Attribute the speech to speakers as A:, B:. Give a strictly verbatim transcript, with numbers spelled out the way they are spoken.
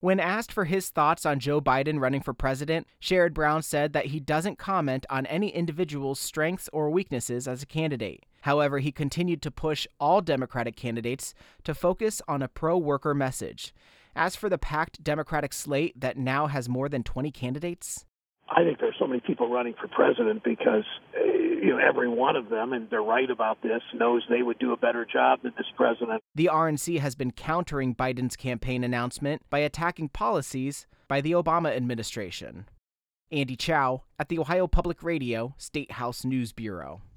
A: When asked for his thoughts on Joe Biden running for president, Sherrod Brown said that he doesn't comment on any individual's strengths or weaknesses as a candidate. However, he continued to push all Democratic candidates to focus on a pro-worker message. As for the packed Democratic slate that now has more than twenty candidates,
B: I think there's so many people running for president because uh, you know every one of them, and they're right about this, knows they would do a better job than this president.
A: The R N C has been countering Biden's campaign announcement by attacking policies by the Obama administration. Andy Chow at the Ohio Public Radio State House News Bureau.